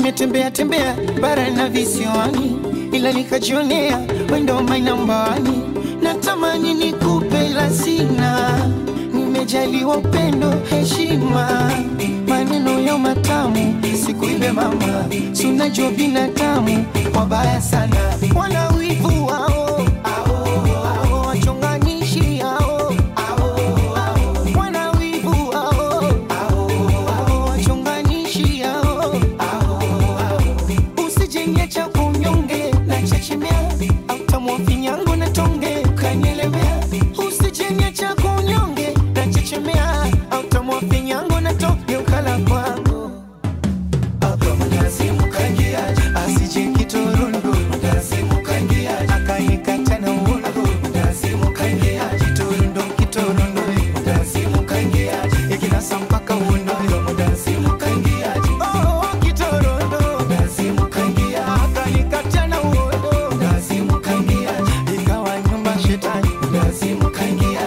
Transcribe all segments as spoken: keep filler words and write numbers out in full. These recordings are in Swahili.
Nimetembea tembea bara na visiwani, ila nikajionea wendo my number one. Natamani nikupe la sina, nimejaliwa upendo heshima, maneno ya matamu sikuibe mama, sunajua binadamu wabaya sana, wana wivu wao ao wachonganishi hao ao wana wivu wao ao wachonganishi hao ao usijenge cha kunyonge na chechemea au tamu finyango na tonge kanyelewea, usijenge cha kunyonge na chechemea au tamu finyango na tonge ukala kwangu akama nazimu kangia asije kitorundo nazimu kangia akanikata na uondo nazimu kangia kitorundo kitorundo nazimu kangia ikinasa mpaka uondo nazimu kangia oh kitorundo nazimu kangia akanikata na uondo nazimu kangia ikawa nyumba shetani nazimu kangia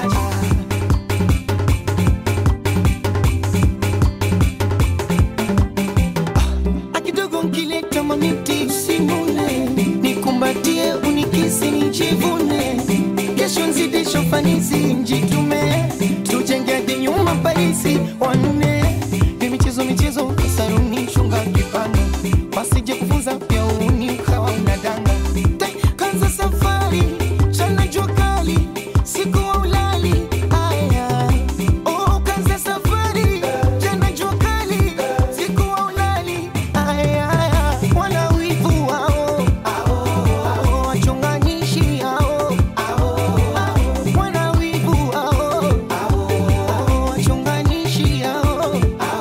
akidogo nkileta mamiti usimune, nikumbatie unikisi nijivune, kesho nzide shofanisi njitume, tujenge hadi nyuma Parisi wanne, ni michezo michezo saruni shunga kipanga, wasije kufunza pia uni ukawa unadanga, kanza safari chana jua kali siku wa ulali aya oh kanza safari chana jua kali siku wa ulali aya wana wivu wao ao wachonganishi hao ao wana wivu wao ao wachonganishi hao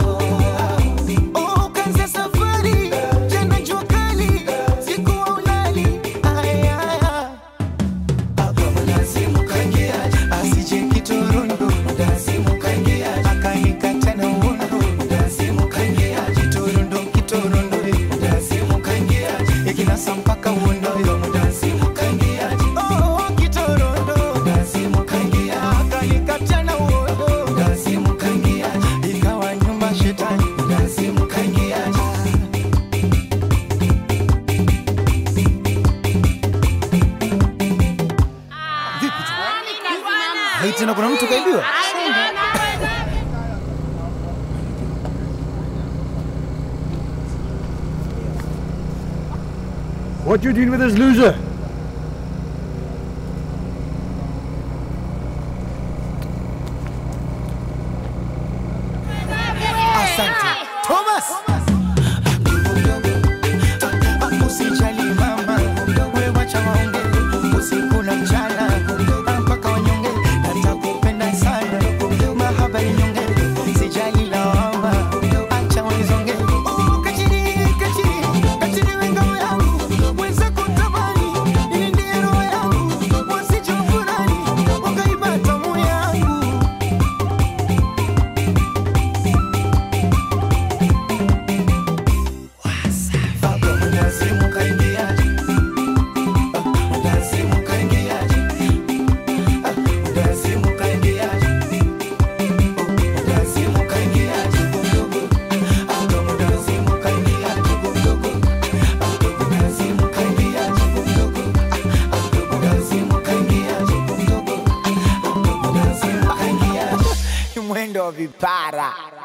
oh kanza safari chana jua kali siku wa ulali aya akama nazimu kangia asije kitorundo nazimu kangia akanikata na uondo nazimu kangia kitorundo kitorundo nazimu kangia ikinasa mpaka uondo nazimu kangia oh kitorundo nazimu kangia akanikata na uondo nazimu kangia ikawa nyumba shetani nazimu kangia haiti na kuna mtu kaibiwa. What you doing with this loser? Asante Thomas. Usijali mama, wewe wacha waonge usiku na mchana mpaka wanyonge, natakupenda sana mahaba nyonge, sijali lawama acha wanizonge kachiri kachiri kachiri wenga yangu weza kutamani ili ndiye roho yangu wasijofurani wakaiba tamu yangu nazimu kangia nazimu kangia nazimu kangia nazimu kangia kidogo akama nazimu kangia kidogo akama nazimu kangia kidogo akama nazimu kangia kidogo akama nazimu kangia mwendo wa vipara.